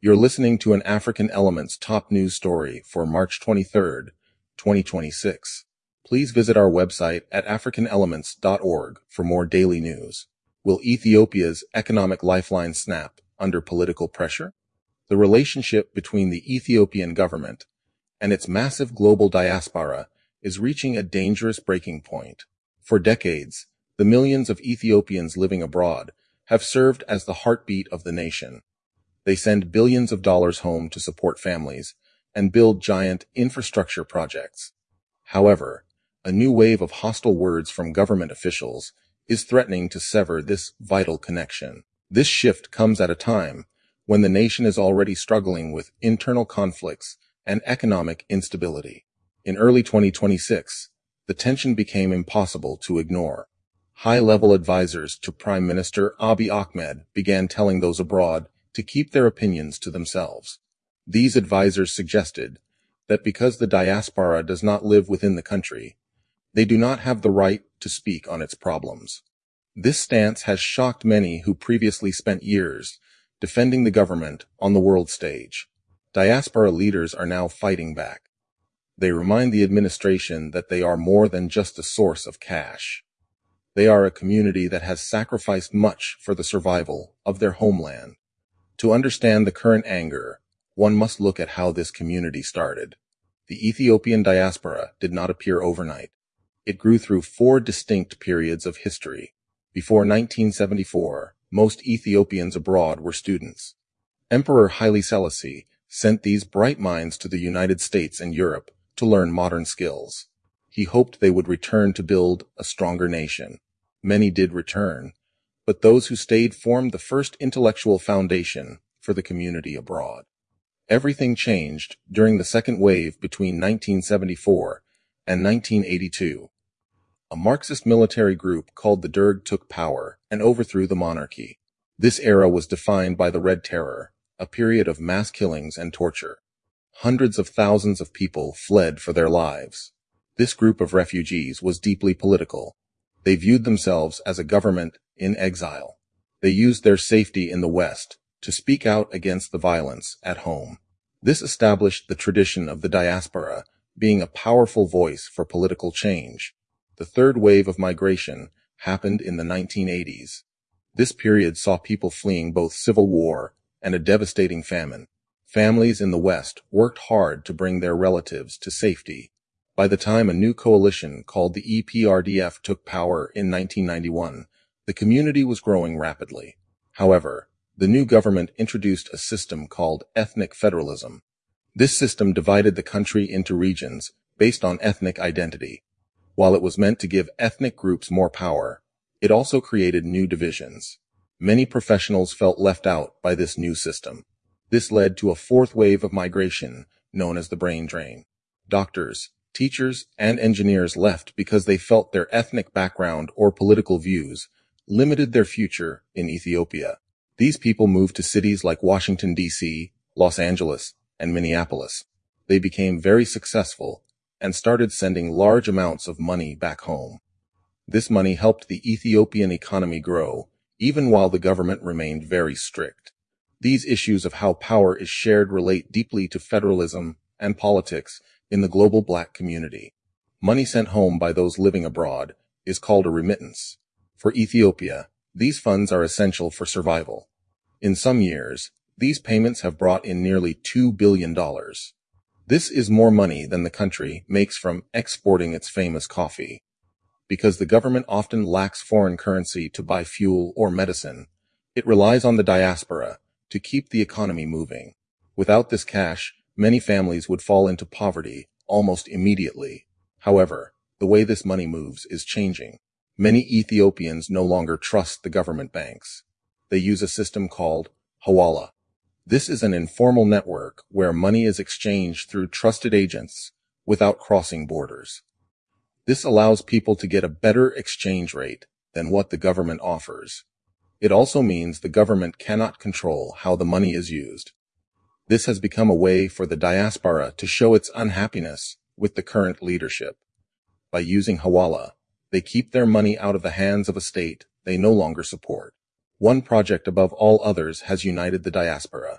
You're listening to an African Elements top news story for March 23, 2026. Please visit our website at africanelements.org for more daily news. Will Ethiopia's economic lifeline snap under political pressure? The relationship between the Ethiopian government and its massive global diaspora is reaching a dangerous breaking point. For decades, the millions of Ethiopians living abroad have served as the heartbeat of the nation. They send billions of dollars home to support families and build giant infrastructure projects. However, a new wave of hostile words from government officials is threatening to sever this vital connection. This shift comes at a time when the nation is already struggling with internal conflicts and economic instability. In early 2026, the tension became impossible to ignore. High-level advisors to Prime Minister Abiy Ahmed began telling those abroad to keep their opinions to themselves. These advisors suggested that because the diaspora does not live within the country, they do not have the right to speak on its problems. This stance has shocked many who previously spent years defending the government on the world stage. Diaspora leaders are now fighting back. They remind the administration that they are more than just a source of cash. They are a community that has sacrificed much for the survival of their homeland. To understand the current anger, one must look at how this community started. The Ethiopian diaspora did not appear overnight. It grew through 4 distinct periods of history. Before 1974, most Ethiopians abroad were students. Emperor Haile Selassie sent these bright minds to the United States and Europe to learn modern skills. He hoped they would return to build a stronger nation. Many did return, but those who stayed formed the first intellectual foundation for the community abroad. Everything changed during the second wave between 1974 and 1982. A Marxist military group called the Derg took power and overthrew the monarchy. This era was defined by the Red Terror, a period of mass killings and torture. Hundreds of thousands of people fled for their lives. This group of refugees was deeply political. They viewed themselves as a government in exile. They used their safety in the West to speak out against the violence at home. This established the tradition of the diaspora being a powerful voice for political change. The third wave of migration happened in the 1980s. This period saw people fleeing both civil war and a devastating famine. Families in the West worked hard to bring their relatives to safety. By the time a new coalition called the EPRDF took power in 1991, the community was growing rapidly. However, the new government introduced a system called ethnic federalism. This system divided the country into regions based on ethnic identity. While it was meant to give ethnic groups more power, it also created new divisions. Many professionals felt left out by this new system. This led to a fourth wave of migration known as the brain drain. Doctors, teachers, and engineers left because they felt their ethnic background or political views limited their future in Ethiopia. These people moved to cities like Washington, D.C., Los Angeles, and Minneapolis. They became very successful and started sending large amounts of money back home. This money helped the Ethiopian economy grow, even while the government remained very strict. These issues of how power is shared relate deeply to federalism and politics in the global Black community. Money sent home by those living abroad is called a remittance. For Ethiopia, these funds are essential for survival. In some years, these payments have brought in nearly $2 billion. This is more money than the country makes from exporting its famous coffee. Because the government often lacks foreign currency to buy fuel or medicine, it relies on the diaspora to keep the economy moving. Without this cash, many families would fall into poverty almost immediately. However, the way this money moves is changing. Many Ethiopians no longer trust the government banks. They use a system called Hawala. This is an informal network where money is exchanged through trusted agents without crossing borders. This allows people to get a better exchange rate than what the government offers. It also means the government cannot control how the money is used. This has become a way for the diaspora to show its unhappiness with the current leadership. By using Hawala, they keep their money out of the hands of a state they no longer support. One project above all others has united the diaspora.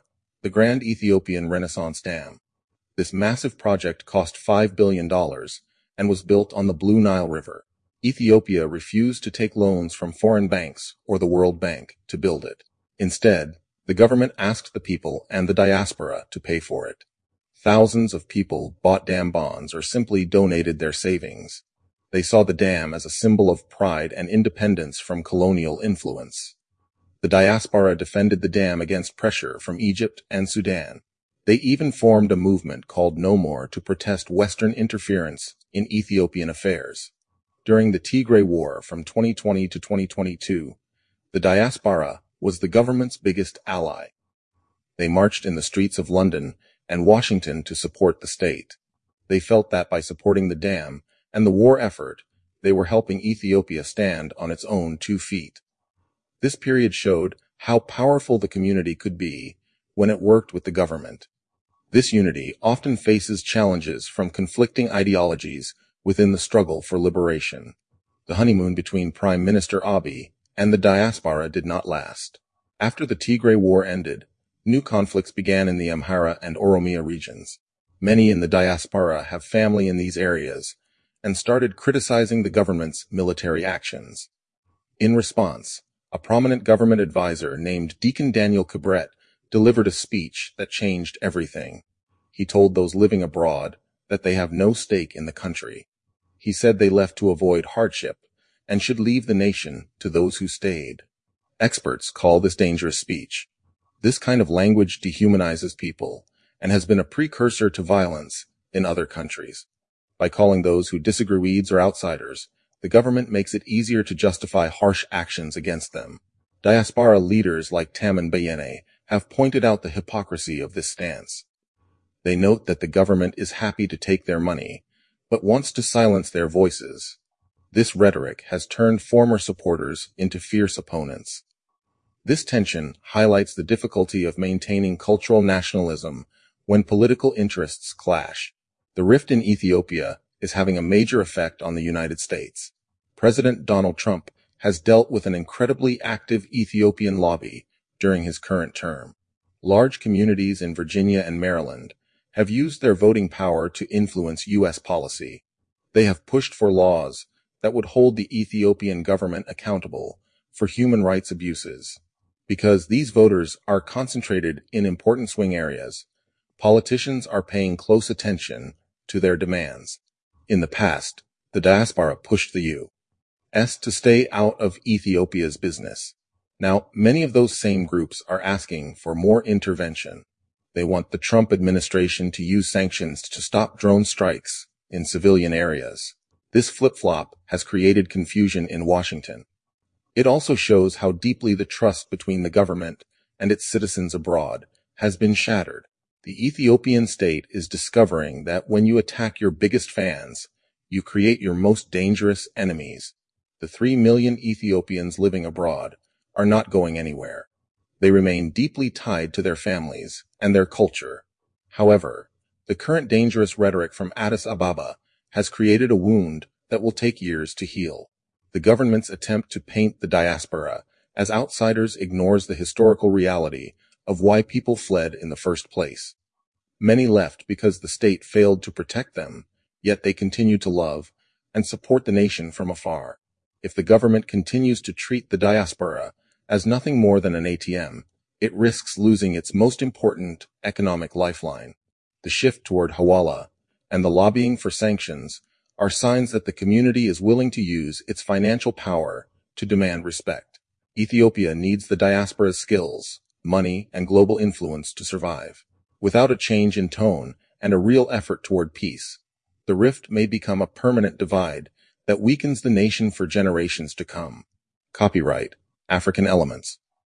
The Grand Ethiopian Renaissance Dam. This massive project cost $5 billion and was built on the Blue Nile River. Ethiopia refused to take loans from foreign banks or the World Bank to build it. Instead, the government asked the people and the diaspora to pay for it. Thousands of people bought dam bonds or simply donated their savings. They saw the dam as a symbol of pride and independence from colonial influence. The diaspora defended the dam against pressure from Egypt and Sudan. They even formed a movement called No More to protest Western interference in Ethiopian affairs. During the Tigray War from 2020 to 2022, the diaspora was the government's biggest ally. They marched in the streets of London and Washington to support the state. They felt that by supporting the dam and the war effort, they were helping Ethiopia stand on its own 2 feet. This period showed how powerful the community could be when it worked with the government. This unity often faces challenges from conflicting ideologies within the struggle for liberation. The honeymoon between Prime Minister Abiy and the diaspora did not last. After the Tigray War ended, new conflicts began in the Amhara and Oromia regions. Many in the diaspora have family in these areas and started criticizing the government's military actions. In response, a prominent government advisor named Deacon Daniel Kibret delivered a speech that changed everything. He told those living abroad that they have no stake in the country. He said they left to avoid hardship and should leave the nation to those who stayed. Experts call this dangerous speech. This kind of language dehumanizes people and has been a precursor to violence in other countries. By calling those who disagree weeds or outsiders, the government makes it easier to justify harsh actions against them. Diaspora leaders like Taman Bayene have pointed out the hypocrisy of this stance. They note that the government is happy to take their money, but wants to silence their voices. This rhetoric has turned former supporters into fierce opponents. This tension highlights the difficulty of maintaining cultural nationalism when political interests clash. The rift in Ethiopia is having a major effect on the United States. President Donald Trump has dealt with an incredibly active Ethiopian lobby during his current term. Large communities in Virginia and Maryland have used their voting power to influence U.S. policy. They have pushed for laws that would hold the Ethiopian government accountable for human rights abuses. Because these voters are concentrated in important swing areas, politicians are paying close attention to their demands. In the past, the diaspora pushed the U.S. to stay out of Ethiopia's business. Now, many of those same groups are asking for more intervention. They want the Trump administration to use sanctions to stop drone strikes in civilian areas. This flip-flop has created confusion in Washington. It also shows how deeply the trust between the government and its citizens abroad has been shattered. The Ethiopian state is discovering that when you attack your biggest fans, you create your most dangerous enemies. The 3 million Ethiopians living abroad are not going anywhere. They remain deeply tied to their families and their culture. However, the current dangerous rhetoric from Addis Ababa has created a wound that will take years to heal. The government's attempt to paint the diaspora as outsiders ignores the historical reality of why people fled in the first place. Many left because the state failed to protect them, yet they continue to love and support the nation from afar. If the government continues to treat the diaspora as nothing more than an ATM, it risks losing its most important economic lifeline. The shift toward Hawala and the lobbying for sanctions are signs that the community is willing to use its financial power to demand respect. Ethiopia needs the diaspora's skills, money, and global influence to survive. Without a change in tone and a real effort toward peace, the rift may become a permanent divide that weakens the nation for generations to come. Copyright African Elements.